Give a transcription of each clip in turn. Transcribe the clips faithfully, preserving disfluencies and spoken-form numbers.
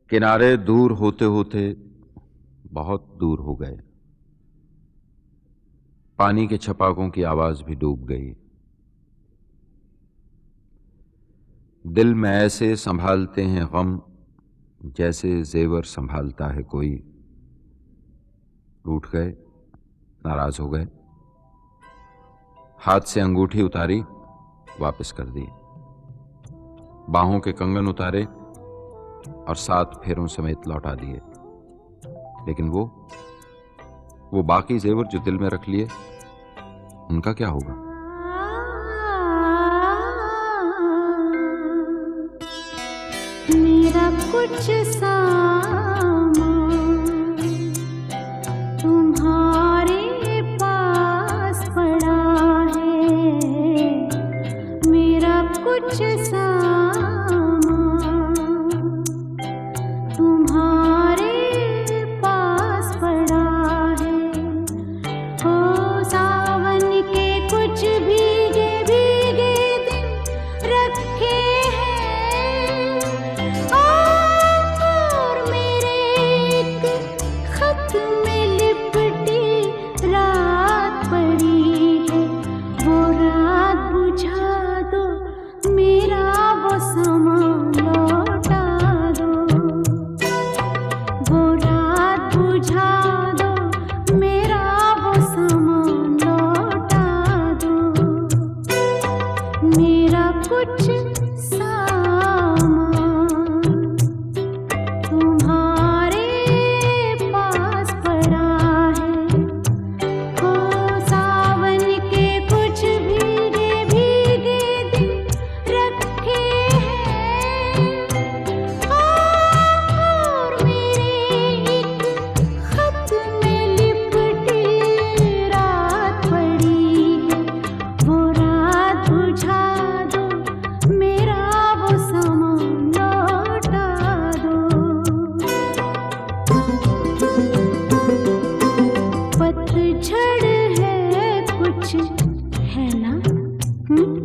किनारे दूर होते होते बहुत दूर हो गए। पानी के छपाकों की आवाज भी डूब गई। दिल में ऐसे संभालते हैं गम जैसे जेवर संभालता है कोई। रूठ गए, नाराज हो गए, हाथ से अंगूठी उतारी, वापस कर दी। बाहों के कंगन उतारे और सात फेरों समेत लौटा दिए। लेकिन वो वो बाकी जेवर जो दिल में रख लिए, उनका क्या होगा? मेरा कुछ सामान तुम्हारे पास पड़ा है। मेरा कुछ सामान तुम्हारे पास पड़ा है। ओ सावन के कुछ भीगे भीगे दिन रखे हैं, और मेरे एक खत में लिपटी रात पड़ी है। वो रात बुझा दो, मेरा वो सामान लौटा दो। वो रात बुझा दो, मेरा वो सामान लौटा दो। मेरा कुछ सामान तुम्हारे पास पड़ा है। ओ सावन के कुछ भीगे भीगे दिन रखे हैं, और मेरे एक खत में लिपटी रात पड़ी है। वो रात बुझा दो, मेरा वो सामान लौटा दो। पतझड़ है कुछ, है ना? हम्म?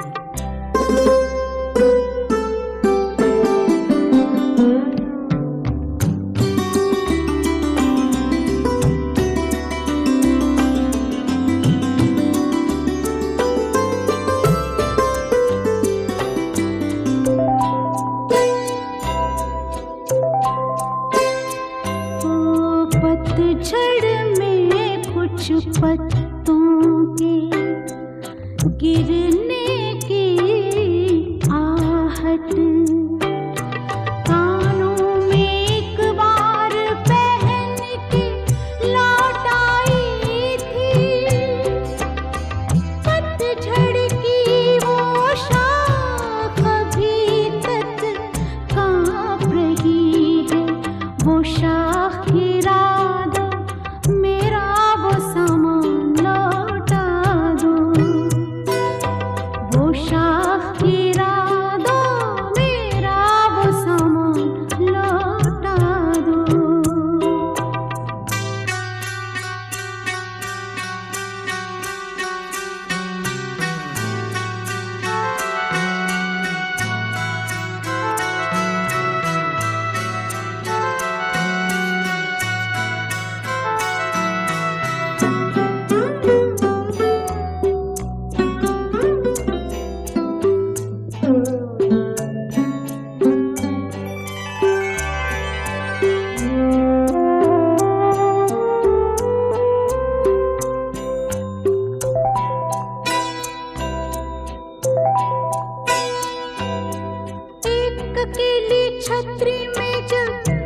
ओ पतझड़ में कुछ पत्तों के गिरने की आहट, कानों में एक बार पहन के लौट आई थी। पतझड़ की वो शाख अभी तक कांप रही है। वो शाख गिरा दो, मेरा वो सामान लौटा दो। वो शाख गिरा दो, मेरा वो सामान लौटा दो। एक अकेली छतरी में जब